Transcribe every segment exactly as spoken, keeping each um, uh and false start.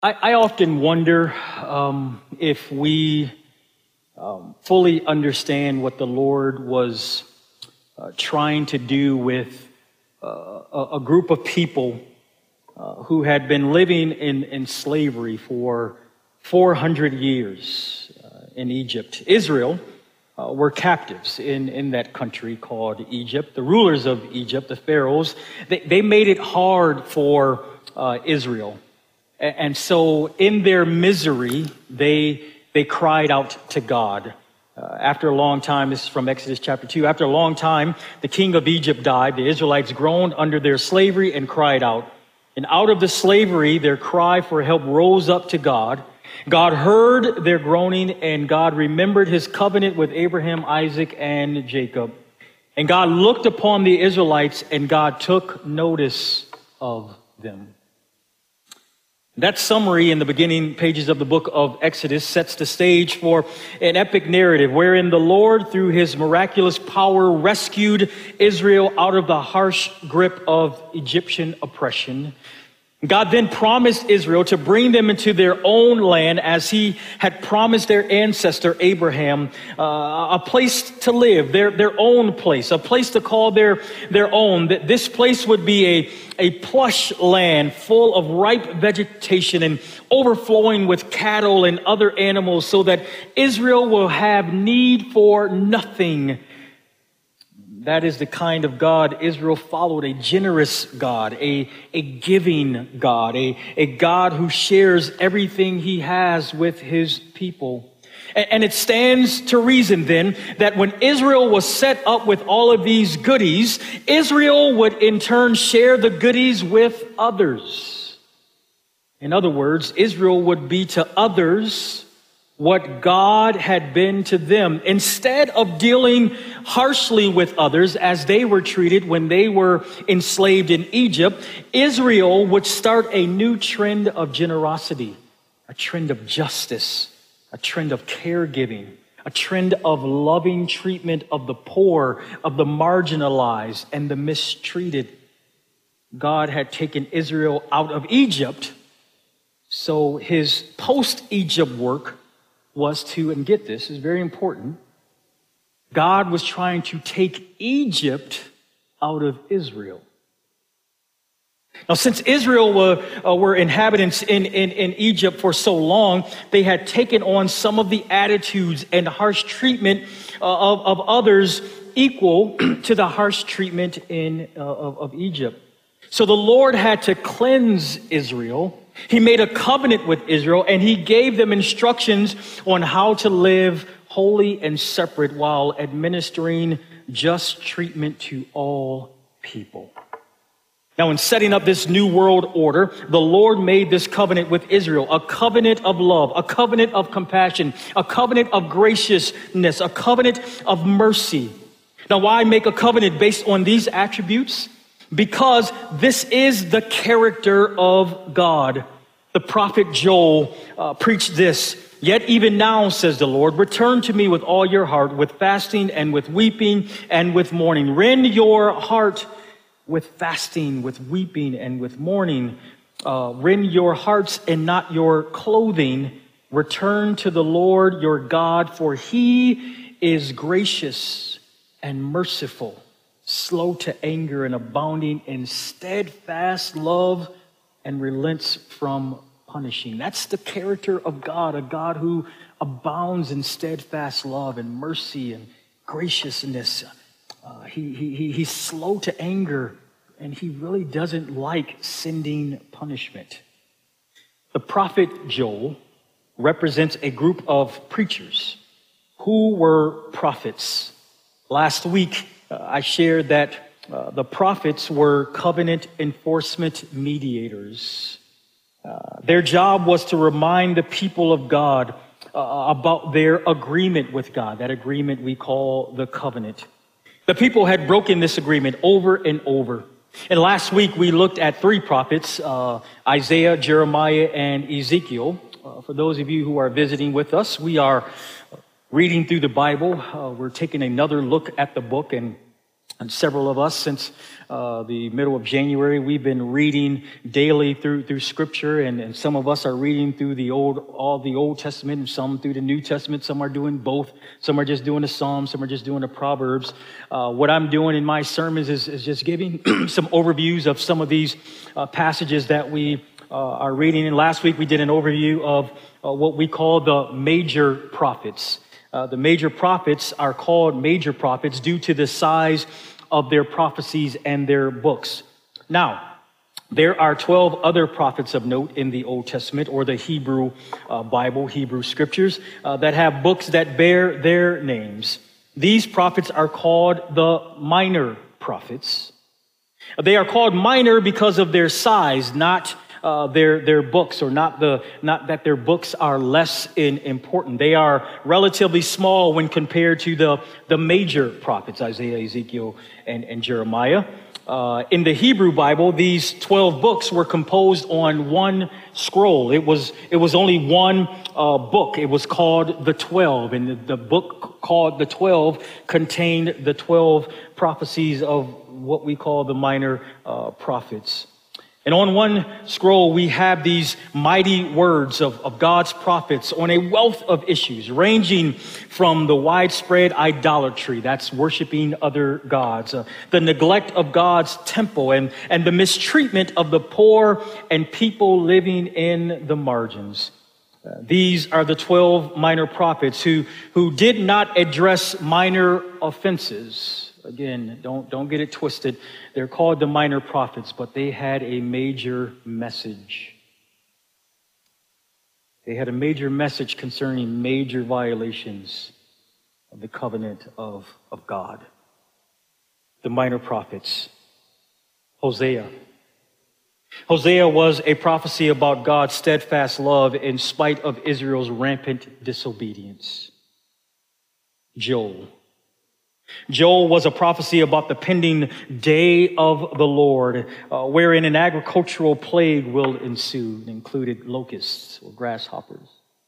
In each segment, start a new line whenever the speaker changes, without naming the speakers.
I, I often wonder um, if we um, fully understand what the Lord was uh, trying to do with uh, a, a group of people uh, who had been living in, in slavery for four hundred years uh, in Egypt. Israel uh, were captives in, in that country called Egypt. The rulers of Egypt, the pharaohs, they, they made it hard for uh, Israel. And so in their misery, they they cried out to God. Uh, after a long time, this is from Exodus chapter two, after a long time, the king of Egypt died. The Israelites groaned under their slavery and cried out. And out of the slavery, their cry for help rose up to God. God heard their groaning, and God remembered his covenant with Abraham, Isaac, and Jacob. And God looked upon the Israelites, and God took notice of them. That summary in the beginning pages of the book of Exodus sets the stage for an epic narrative wherein the Lord, through his miraculous power, rescued Israel out of the harsh grip of Egyptian oppression. God then promised Israel to bring them into their own land as he had promised their ancestor Abraham, uh, a place to live, their, their own place, a place to call their, their own. That this place would be a, a plush land full of ripe vegetation and overflowing with cattle and other animals so that Israel will have need for nothing. That is the kind of God Israel followed, a generous God, a, a giving God, a, a God who shares everything he has with his people. And, and it stands to reason then that when Israel was set up with all of these goodies, Israel would in turn share the goodies with others. In other words, Israel would be to others what God had been to them. Instead of dealing harshly with others as they were treated when they were enslaved in Egypt, Israel would start a new trend of generosity, a trend of justice, a trend of caregiving, a trend of loving treatment of the poor, of the marginalized, and the mistreated. God had taken Israel out of Egypt, so his post-Egypt work was to, and get this, is very important, God was trying to take Egypt out of Israel. Now, since Israel were, uh, were inhabitants in, in, in Egypt for so long, they had taken on some of the attitudes and harsh treatment uh, of, of others equal to the harsh treatment in uh, of, of Egypt. So the Lord had to cleanse Israel. He made a covenant with Israel, and he gave them instructions on how to live holy and separate while administering just treatment to all people. Now, in setting up this new world order, the Lord made this covenant with Israel, a covenant of love, a covenant of compassion, a covenant of graciousness, a covenant of mercy. Now, why make a covenant based on these attributes? Because this is the character of God. The prophet Joel uh, preached this. Yet even now, says the Lord, return to me with all your heart, with fasting and with weeping and with mourning. Rend your heart with fasting, with weeping and with mourning. Uh, rend your hearts and not your clothing. Return to the Lord your God, for he is gracious and merciful, slow to anger and abounding in steadfast love, and relents from punishing. That's the character of God, a God who abounds in steadfast love and mercy and graciousness. Uh, he, he, he's slow to anger, and he really doesn't like sending punishment. The prophet Joel represents a group of preachers who were prophets. Last week, uh, I shared that Uh, the prophets were covenant enforcement mediators. Uh, their job was to remind the people of God uh, about their agreement with God, that agreement we call the covenant. The people had broken this agreement over and over. And last week we looked at three prophets, uh, Isaiah, Jeremiah, and Ezekiel. Uh, for those of you who are visiting with us, we are reading through the Bible. Uh, we're taking another look at the book, and And several of us, since uh, the middle of January. We've been reading daily through through Scripture, and, and some of us are reading through the old, all the Old Testament, and some through the New Testament. Some are doing both. Some are just doing the Psalms. Some are just doing the Proverbs. Uh, what I'm doing in my sermons is, is just giving some overviews of some of these uh, passages that we uh, are reading. And last week we did an overview of uh, what we call the major prophets. Uh, the major prophets are called major prophets due to the size of their prophecies and their books. Now, there are twelve other prophets of note in the Old Testament, or the Hebrew uh, Bible, Hebrew scriptures, uh, that have books that bear their names. These prophets are called the minor prophets. They are called minor because of their size, not Uh, their their books, or not the not that their books are less in important. They are relatively small when compared to the the major prophets, Isaiah, Ezekiel, and, and Jeremiah. Uh, in the Hebrew Bible, these twelve books were composed on one scroll. It was it was only one uh, book. It was called the Twelve, and the, the book called the Twelve contained the twelve prophecies of what we call the minor uh, prophets. And on one scroll, we have these mighty words of, of God's prophets on a wealth of issues, ranging from the widespread idolatry, that's worshiping other gods, uh, the neglect of God's temple, and, and the mistreatment of the poor and people living in the margins. Uh, these are the twelve minor prophets who, who did not address minor offenses. Again, don't don't get it twisted. They're called the minor prophets, but they had a major message. They had a major message concerning major violations of the covenant of, of God. The minor prophets. Hosea. Hosea was a prophecy about God's steadfast love in spite of Israel's rampant disobedience. Joel. Joel was a prophecy about the pending day of the Lord, uh, wherein an agricultural plague will ensue. It included locusts or grasshoppers.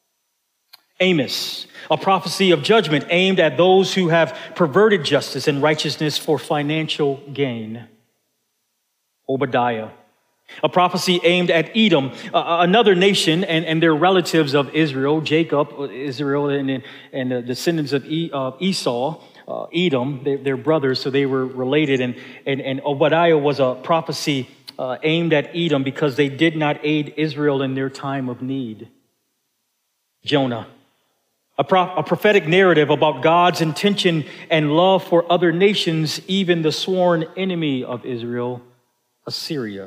Amos, a prophecy of judgment aimed at those who have perverted justice and righteousness for financial gain. Obadiah, a prophecy aimed at Edom, uh, another nation, and, and their relatives of Israel, Jacob, Israel, and, and the descendants of e, uh, Esau. Uh, Edom, they, they're brothers, so they were related. And, and, and Obadiah was a prophecy uh, aimed at Edom because they did not aid Israel in their time of need. Jonah, a, pro- a prophetic narrative about God's intention and love for other nations, even the sworn enemy of Israel, Assyria.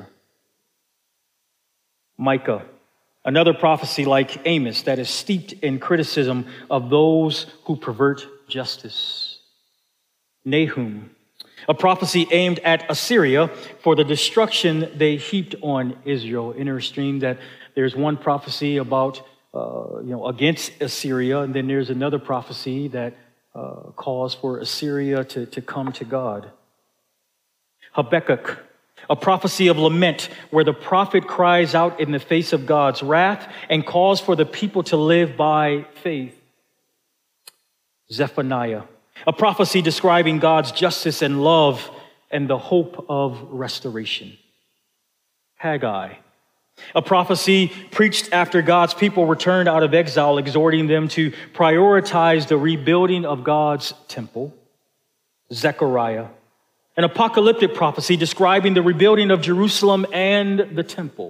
Micah, another prophecy like Amos that is steeped in criticism of those who pervert justice. Nahum, a prophecy aimed at Assyria for the destruction they heaped on Israel. Interesting that there's one prophecy about, uh, you know, against Assyria, and then there's another prophecy that uh, calls for Assyria to, to come to God. Habakkuk, a prophecy of lament where the prophet cries out in the face of God's wrath and calls for the people to live by faith. Zephaniah, a prophecy describing God's justice and love and the hope of restoration. Haggai, a prophecy preached after God's people returned out of exile, exhorting them to prioritize the rebuilding of God's temple. Zechariah, an apocalyptic prophecy describing the rebuilding of Jerusalem and the temple.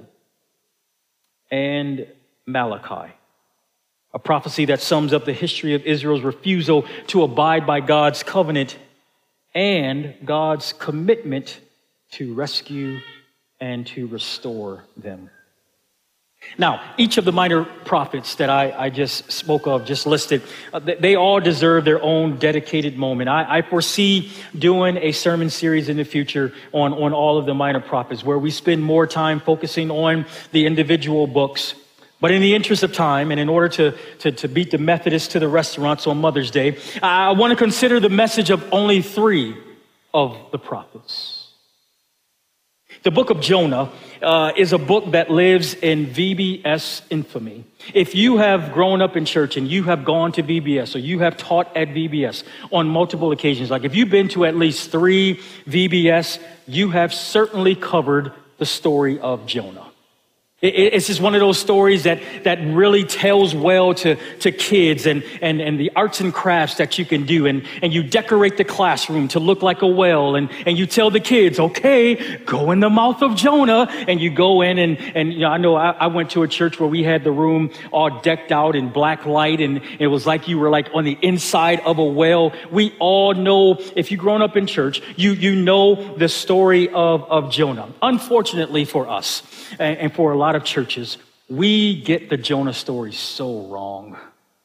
And Malachi, a prophecy that sums up the history of Israel's refusal to abide by God's covenant and God's commitment to rescue and to restore them. Now, each of the minor prophets that I, I just spoke of, just listed, uh, they, they all deserve their own dedicated moment. I, I foresee doing a sermon series in the future on, on all of the minor prophets, where we spend more time focusing on the individual books. But in the interest of time, and in order to, to, to beat the Methodists to the restaurants on Mother's Day, I want to consider the message of only three of the prophets. The book of Jonah uh, is a book that lives in V B S infamy. If you have grown up in church and you have gone to V B S or you have taught at V B S on multiple occasions, like if you've been to at least three V B S, you have certainly covered the story of Jonah. It's just one of those stories that, that really tells well to, to kids and, and, and the arts and crafts that you can do. And, and you decorate the classroom to look like a well. And, and you tell the kids, okay, go in the mouth of Jonah. And you go in and, and you know, I know I, I went to a church where we had the room all decked out in black light. And it was like you were like on the inside of a well. We all know, if you've grown up in church, you, you know the story of, of Jonah. Unfortunately for us and, and for a lot of churches, we get the Jonah story so wrong.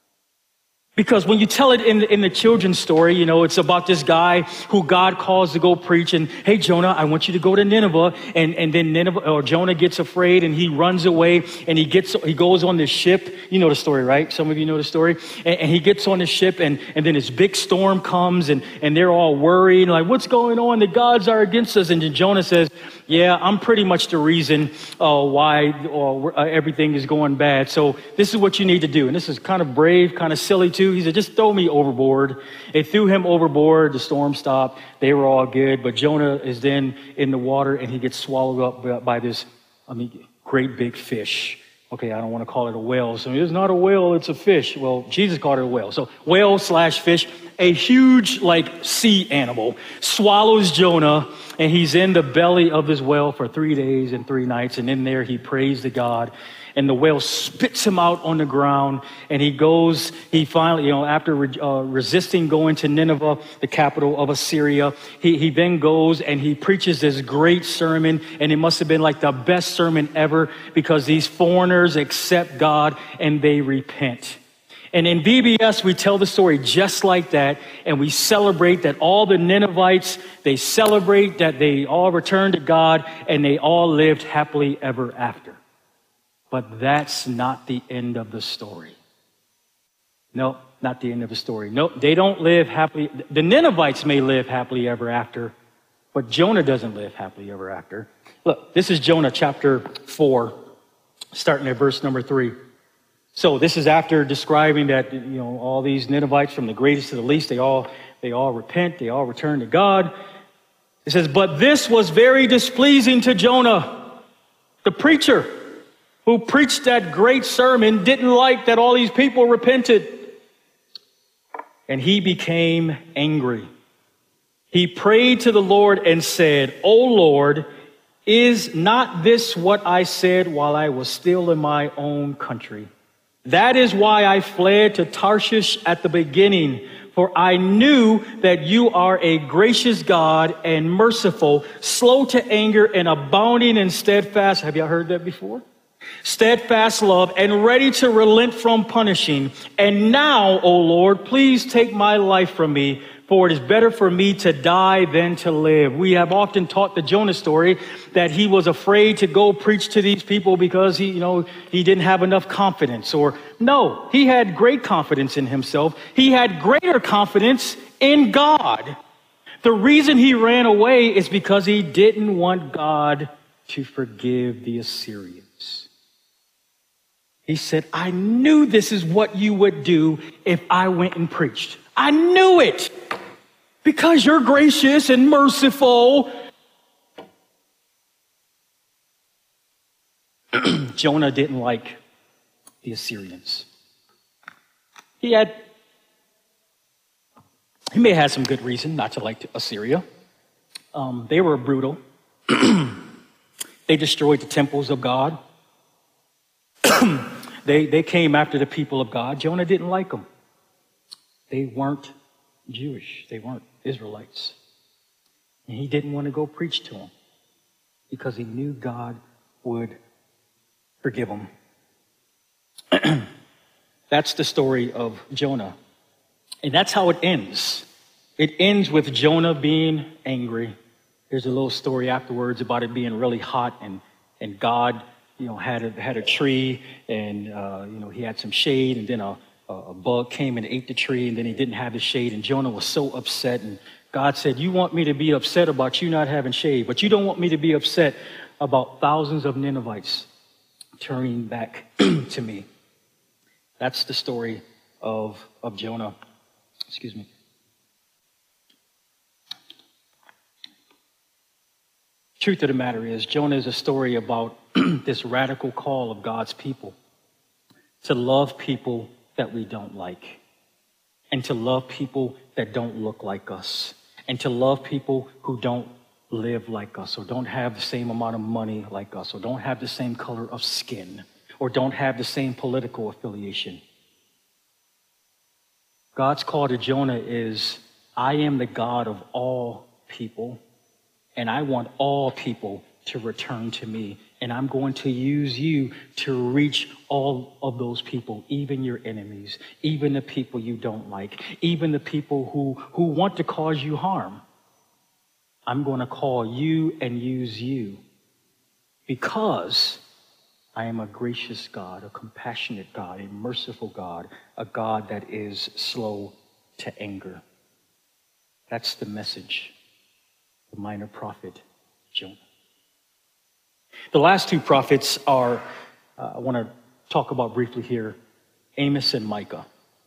Because when you tell it in the, in the children's story, you know, it's about this guy who God calls to go preach. And, hey, Jonah, I want you to go to Nineveh. And, and then Nineveh, or Jonah gets afraid and he runs away and he gets, he goes on this ship. You know the story, right? Some of you know the story. And, and he gets on the ship and, and then this big storm comes and, and they're all worried. Like, what's going on? The gods are against us. And then Jonah says, yeah, I'm pretty much the reason uh, why uh, everything is going bad. So this is what you need to do. And this is kind of brave, kind of silly too. He said, just throw me overboard. They threw him overboard. The storm stopped. They were all good. But Jonah is then in the water and he gets swallowed up by this, I mean, great big fish. Okay, I don't want to call it a whale. So it's not a whale, it's a fish. Well, Jesus called it a whale. So whale slash fish, a huge like sea animal, swallows Jonah, and he's in the belly of this whale for three days and three nights. And in there he prays to God. And the whale spits him out on the ground. And he goes, he finally, you know, after re, uh, resisting going to Nineveh, the capital of Assyria, he, he then goes and he preaches this great sermon. And it must have been like the best sermon ever because these foreigners accept God and they repent. And in V B S, we tell the story just like that. And we celebrate that all the Ninevites, they celebrate that they all returned to God and they all lived happily ever after. But that's not the end of the story. No, not the end of the story. No, they don't live happily. The Ninevites may live happily ever after, but Jonah doesn't live happily ever after. Look, this is Jonah chapter four, starting at verse number three. So this is after describing that, you know, all these Ninevites from the greatest to the least, they all, they all repent, they all return to God. It says, but this was very displeasing to Jonah, the preacher, who preached that great sermon, didn't like that all these people repented. And he became angry. He prayed to the Lord and said, O Lord, is not this what I said while I was still in my own country? That is why I fled to Tarshish at the beginning, for I knew that you are a gracious God and merciful, slow to anger and abounding in steadfast. Have y'all heard that before? Steadfast love and ready to relent from punishing. And now, O Lord, please take my life from me, for it is better for me to die than to live. We have often taught the Jonah story that he was afraid to go preach to these people because he, you know, he didn't have enough confidence. Or no, he had great confidence in himself. He had greater confidence in God. The reason he ran away is because he didn't want God to forgive the Assyrians. He said, I knew this is what you would do if I went and preached. I knew it because you're gracious and merciful. Jonah didn't like the Assyrians. He had, he may have had some good reason not to like Assyria. Um, they were brutal. They destroyed the temples of God. they, they came after the people of God. Jonah didn't like them. They weren't Jewish. They weren't Israelites. And he didn't want to go preach to them because he knew God would forgive them. That's the story of Jonah. And that's how it ends. It ends with Jonah being angry. There's a little story afterwards about it being really hot and, and God, you know, had a, had a tree and, uh, you know, he had some shade and then a, a bug came and ate the tree and then he didn't have the shade and Jonah was so upset and God said, you want me to be upset about you not having shade, but you don't want me to be upset about thousands of Ninevites turning back to me. That's the story of, of Jonah. Excuse me. Truth of the matter is, Jonah is a story about this radical call of God's people to love people that we don't like, and to love people that don't look like us, and to love people who don't live like us, or don't have the same amount of money like us, or don't have the same color of skin, or don't have the same political affiliation. God's call to Jonah is, I am the God of all people, and I want all people to return to me. And I'm going to use you to reach all of those people, even your enemies, even the people you don't like, even the people who, who want to cause you harm. I'm going to call you and use you because I am a gracious God, a compassionate God, a merciful God, a God that is slow to anger. That's the message. The minor prophet, Jonah. The last two prophets are, uh, I want to talk about briefly here, Amos and Micah.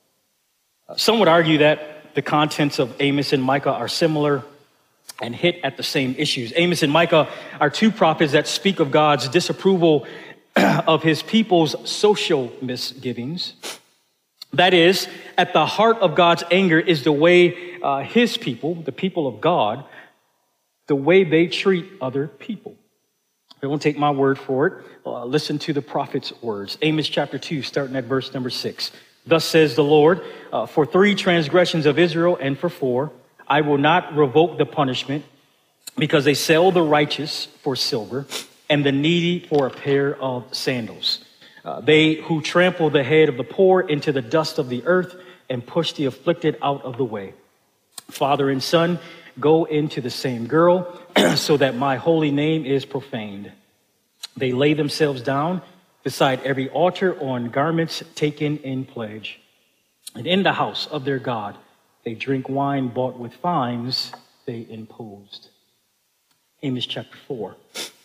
Uh, some would argue that the contents of Amos and Micah are similar and hit at the same issues. Amos and Micah are two prophets that speak of God's disapproval of his people's social misgivings. That is, at the heart of God's anger is the way uh, his people, the people of God, the way they treat other people. Don't take my word for it. Uh, listen to the prophet's words. Amos chapter two, starting at verse number six. Thus says the Lord, uh, for three transgressions of Israel and for four, I will not revoke the punishment, because they sell the righteous for silver and the needy for a pair of sandals. Uh, they who trample the head of the poor into the dust of the earth and push the afflicted out of the way. Father and son go into the same girl, so that my holy name is profaned. They lay themselves down beside every altar on garments taken in pledge. And in the house of their God, they drink wine bought with fines they imposed. Amos chapter four.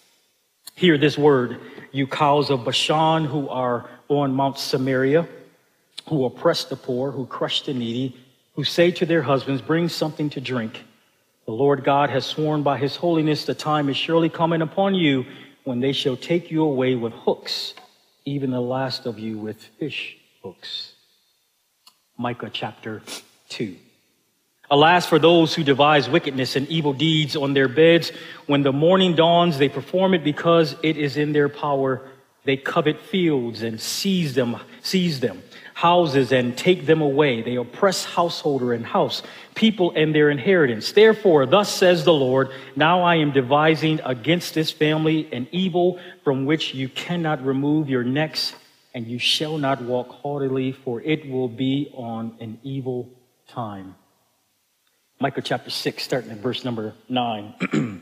Hear this word, you cows of Bashan who are on Mount Samaria, who oppress the poor, who crush the needy, who say to their husbands, bring something to drink. The Lord God has sworn by his holiness, the time is surely coming upon you when they shall take you away with hooks, even the last of you with fish hooks. Micah chapter two. Alas, for those who devise wickedness and evil deeds on their beds, when the morning dawns, they perform it because it is in their power. They covet fields and seize them, seize them, houses and take them away. They oppress householder and house, people and their inheritance. Therefore, thus says the Lord, now I am devising against this family an evil from which you cannot remove your necks, and you shall not walk haughtily, for it will be on an evil time. Micah chapter six, starting at verse number nine.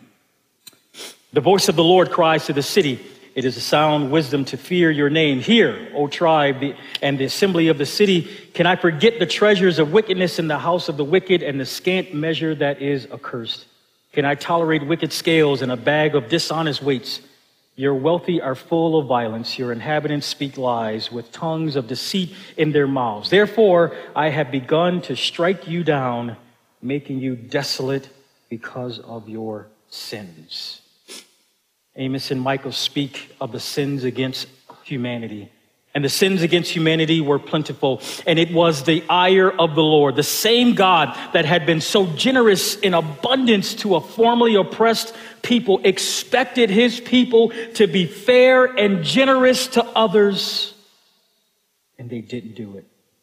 The voice of the Lord cries to the city, it is a sound wisdom to fear your name. Hear, O tribe, the, and the assembly of the city. Can I forget the treasures of wickedness in the house of the wicked and the scant measure that is accursed? Can I tolerate wicked scales and a bag of dishonest weights? Your wealthy are full of violence. Your inhabitants speak lies with tongues of deceit in their mouths. Therefore, I have begun to strike you down, making you desolate because of your sins. Amos and Micah speak of the sins against humanity. And the sins against humanity were plentiful. And it was the ire of the Lord, the same God that had been so generous in abundance to a formerly oppressed people, expected his people to be fair and generous to others. And they didn't do it.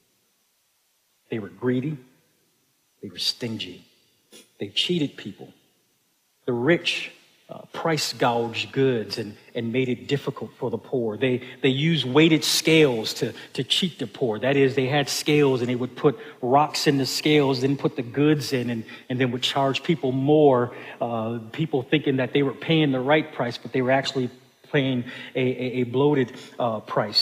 They were greedy. They were stingy. They cheated people. The rich Uh, price gouged goods and, and made it difficult for the poor. They they used weighted scales to, to cheat the poor. That is, they had scales and they would put rocks in the scales, then put the goods in, and, and then would charge people more, uh, people thinking that they were paying the right price, but they were actually paying a, a, a bloated uh, price.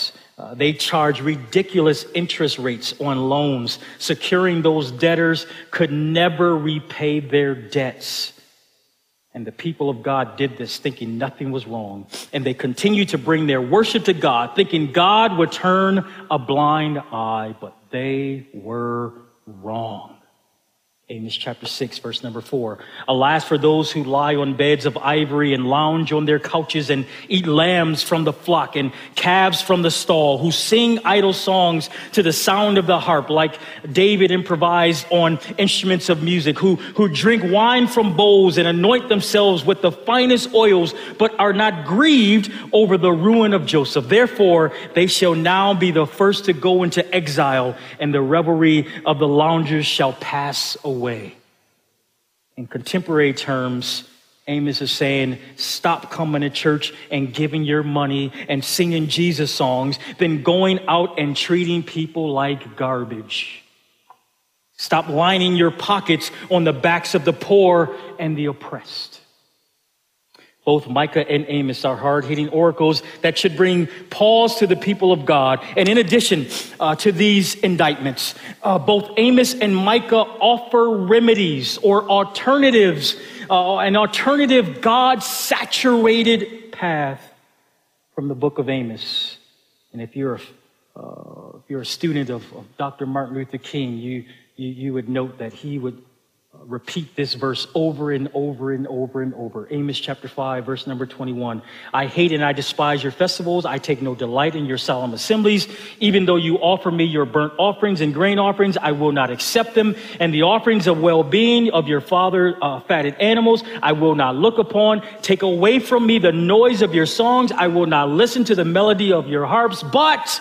Uh, they charged ridiculous interest rates on loans, securing those debtors could never repay their debts. And the people of God did this thinking nothing was wrong. And they continued to bring their worship to God, thinking God would turn a blind eye, but they were wrong. Amos chapter six, verse number four. Alas for those who lie on beds of ivory and lounge on their couches and eat lambs from the flock and calves from the stall, who sing idle songs to the sound of the harp, like David improvised on instruments of music, who, who drink wine from bowls and anoint themselves with the finest oils, but are not grieved over the ruin of Joseph. Therefore, they shall now be the first to go into exile, and the revelry of the loungers shall pass away. Way. In contemporary terms, Amos is saying, stop coming to church and giving your money and singing Jesus songs, then going out and treating people like garbage. Stop lining your pockets on the backs of the poor and the oppressed. Both Micah and Amos are hard-hitting oracles that should bring pause to the people of God. And in addition uh, to these indictments, uh, both Amos and Micah offer remedies or alternatives, uh, an alternative God-saturated path from the book of Amos. And if you're a, uh, if you're a student of, of Doctor Martin Luther King, you, you you would note that he would repeat this verse over and over and over and over. Amos chapter five, verse number twenty-one. I hate and I despise your festivals. I take no delight in your solemn assemblies. Even though you offer me your burnt offerings and grain offerings, I will not accept them. And the offerings of well-being of your father, uh, fatted animals, I will not look upon. Take away from me the noise of your songs. I will not listen to the melody of your harps. But,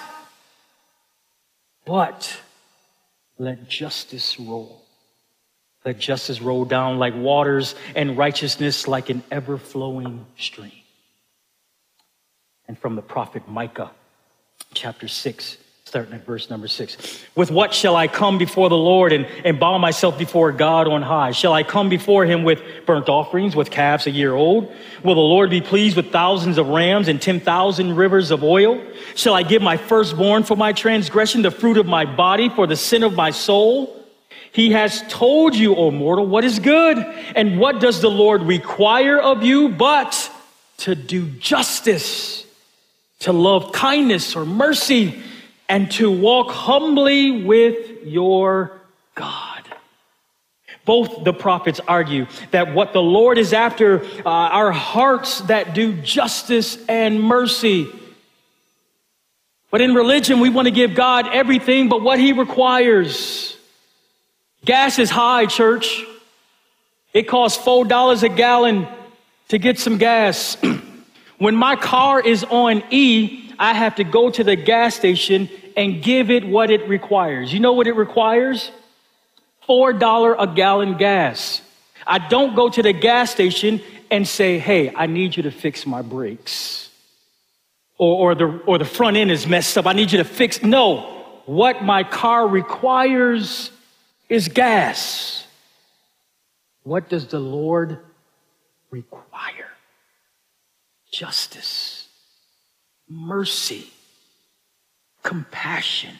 but, let justice roll. Let justice roll down like waters and righteousness like an ever-flowing stream. And from the prophet Micah, chapter six, starting at verse number six. With what shall I come before the Lord and, and bow myself before God on high? Shall I come before him with burnt offerings, with calves a year old? Will the Lord be pleased with thousands of rams and ten thousand rivers of oil? Shall I give my firstborn for my transgression, the fruit of my body for the sin of my soul? He has told you, O mortal, what is good. And what does the Lord require of you but to do justice, to love kindness or mercy, and to walk humbly with your God. Both the prophets argue that what the Lord is after uh, are hearts that do justice and mercy. But in religion, we want to give God everything but what he requires. Gas is high, church. It costs four dollars a gallon to get some gas. When my car is on E, I have to go to the gas station and give it what it requires. You know what it requires? four dollars a gallon gas. I don't go to the gas station and say, hey, I need you to fix my brakes. Or, or, the, or the front end is messed up. I need you to fix. No, what my car requires is gas. What does the Lord require? Justice, mercy, compassion,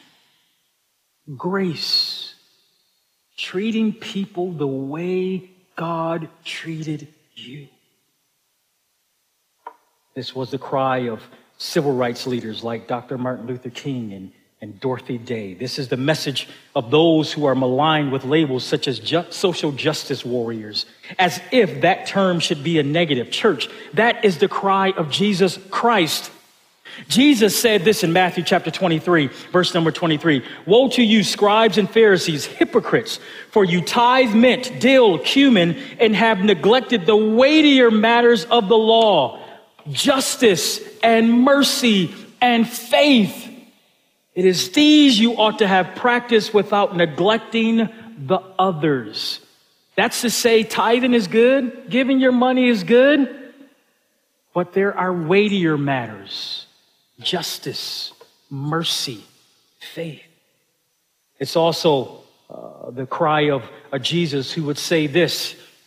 grace, treating people the way God treated you. This was the cry of civil rights leaders like Doctor Martin Luther King and and Dorothy Day. This is the message of those who are maligned with labels such as ju- social justice warriors, as if that term should be a negative. Church, that is the cry of Jesus Christ. Jesus said this in Matthew chapter twenty-three, verse number twenty-three. Woe to you, scribes and Pharisees, hypocrites, for you tithe mint, dill, cumin, and have neglected the weightier matters of the law, justice and mercy and faith. It is these you ought to have practiced without neglecting the others. That's to say, tithing is good, giving your money is good, but there are weightier matters: justice, mercy, faith. It's also uh, the cry of a Jesus who would say this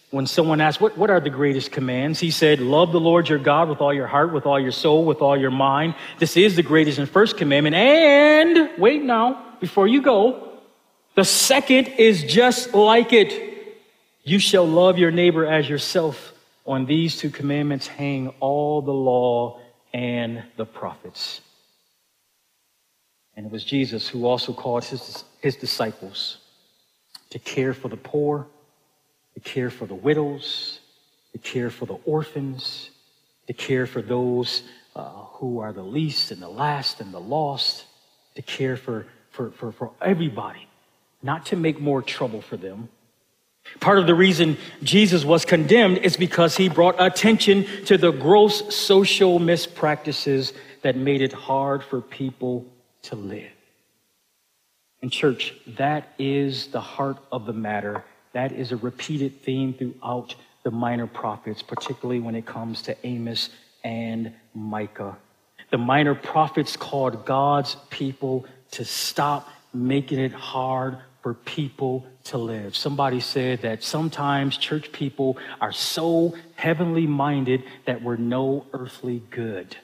when someone asked, what, what are the greatest commands? He said, love the Lord your God with all your heart, with all your soul, with all your mind. This is the greatest and first commandment. And wait now, before you go, the second is just like it. You shall love your neighbor as yourself. On these two commandments hang all the law and the prophets. And it was Jesus who also called his, his disciples to care for the poor, to care for the widows, to care for the orphans, to care for those uh, who are the least and the last and the lost, to care for, for, for, for everybody, not to make more trouble for them. Part of the reason Jesus was condemned is because he brought attention to the gross social mispractices that made it hard for people to live. And church, that is the heart of the matter. That is a repeated theme throughout the minor prophets, particularly when it comes to Amos and Micah. The minor prophets called God's people to stop making it hard for people to live. Somebody said that sometimes church people are so heavenly minded that we're no earthly good.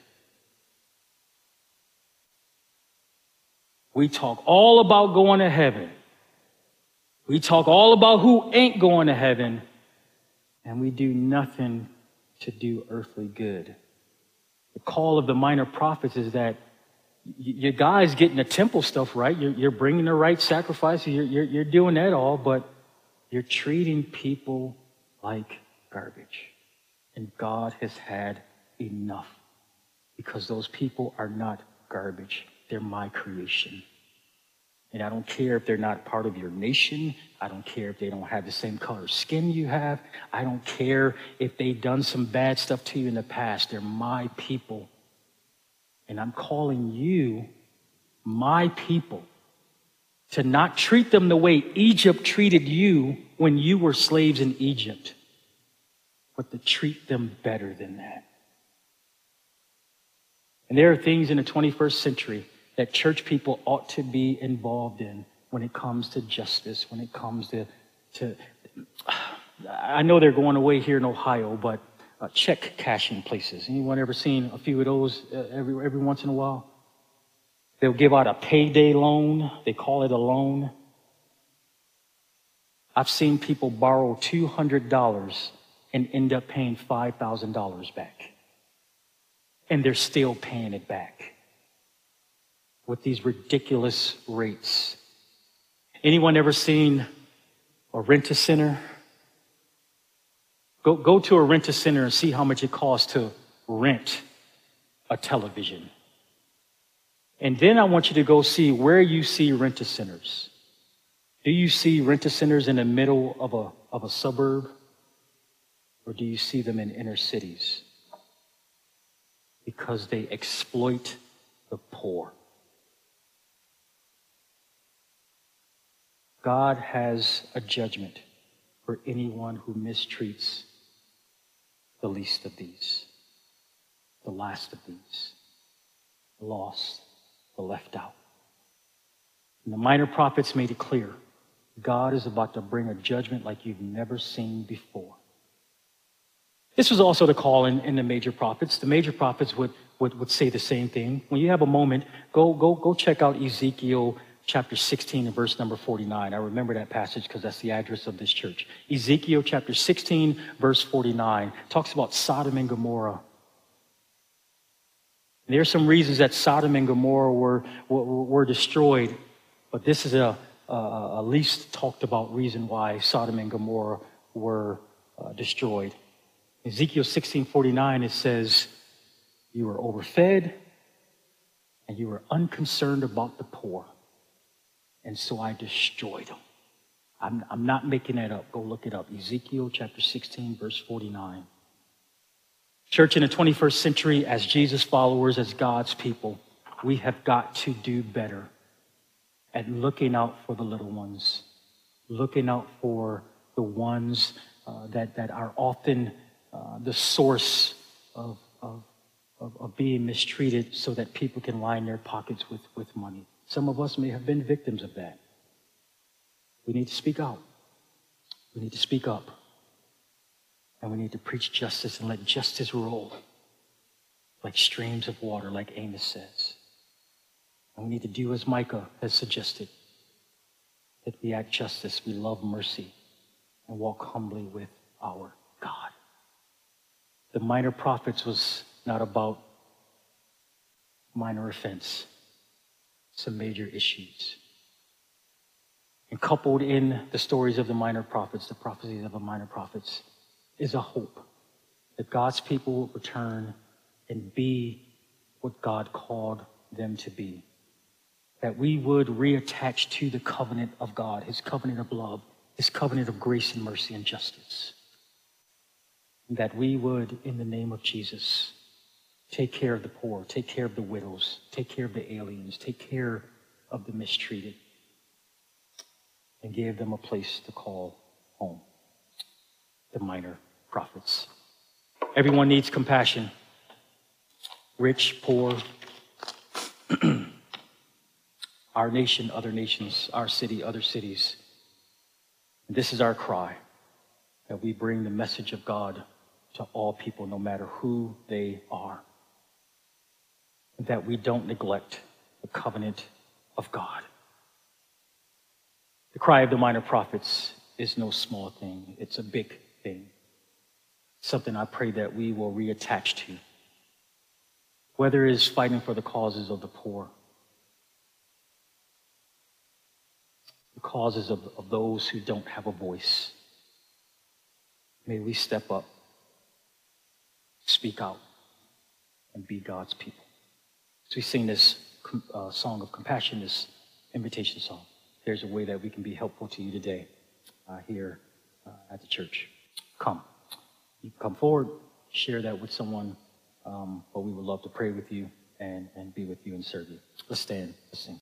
We talk all about going to heaven. We talk all about who ain't going to heaven, and we do nothing to do earthly good. The call of the minor prophets is that you guys getting the temple stuff right. You're, you're bringing the right sacrifices. You're, you're, you're doing that all, but you're treating people like garbage. And God has had enough, because those people are not garbage. They're my creation. And I don't care if they're not part of your nation. I don't care if they don't have the same color skin you have. I don't care if they've done some bad stuff to you in the past. They're my people. And I'm calling you, my people, to not treat them the way Egypt treated you when you were slaves in Egypt, but to treat them better than that. And there are things in the twenty-first century that church people ought to be involved in when it comes to justice, when it comes to, to I know they're going away here in Ohio, but uh, check cashing places. Anyone ever seen a few of those uh, every, every once in a while? They'll give out a payday loan. They call it a loan. I've seen people borrow two hundred dollars and end up paying five thousand dollars back. And they're still paying it back with these ridiculous rates. Anyone ever seen a rent-a-center? Go, go to a rent-a-center and see how much it costs to rent a television. And then I want you to go see where you see rent-a-centers. Do you see rent-a-centers in the middle of a, of a suburb? Or do you see them in inner cities? Because they exploit the poor. God has a judgment for anyone who mistreats the least of these, the last of these, the lost, the left out. And the minor prophets made it clear, God is about to bring a judgment like you've never seen before. This was also the call in, in the major prophets. The major prophets would, would, would say the same thing. When you have a moment, go, go, go check out Ezekiel chapter sixteen and verse number forty-nine. I remember that passage because that's the address of this church. Ezekiel chapter sixteen, verse forty-nine, talks about Sodom and Gomorrah. And there are some reasons that Sodom and Gomorrah were, were, were destroyed, but this is a, a, a least talked about reason why Sodom and Gomorrah were uh, destroyed. Ezekiel sixteen forty-nine, it says, you were overfed and you were unconcerned about the poor. And so I destroyed them. I'm, I'm not making that up. Go look it up. Ezekiel chapter sixteen, verse forty-nine. Church, in the twenty-first century, as Jesus followers, as God's people, we have got to do better at looking out for the little ones, looking out for the ones uh, that, that are often uh, the source of, of, of, of being mistreated so that people can line their pockets with, with money. Some of us may have been victims of that. We need to speak out. We need to speak up. And we need to preach justice and let justice roll like streams of water, like Amos says. And we need to do as Micah has suggested, that we act justice, we love mercy, and walk humbly with our God. The minor prophets was not about minor offense, some major issues. And coupled in the stories of the minor prophets, the prophecies of the minor prophets, is a hope that God's people will return and be what God called them to be. That we would reattach to the covenant of God, his covenant of love, his covenant of grace and mercy and justice. And that we would, in the name of Jesus, take care of the poor, take care of the widows, take care of the aliens, take care of the mistreated, and give them a place to call home. The minor prophets. Everyone needs compassion. Rich, poor, our nation, other nations, our city, other cities. And this is our cry, that we bring the message of God to all people, no matter who they are. And that we don't neglect the covenant of God. The cry of the minor prophets is no small thing. It's a big thing. Something I pray that we will reattach to. Whether it is fighting for the causes of the poor, the causes of, of those who don't have a voice. May we step up, speak out, and be God's people. As we sing this uh, song of compassion, this invitation song, there's a way that we can be helpful to you today uh, here uh, at the church. Come. You come forward, share that with someone, um, but we would love to pray with you and, and be with you and serve you. Let's stand, let's sing.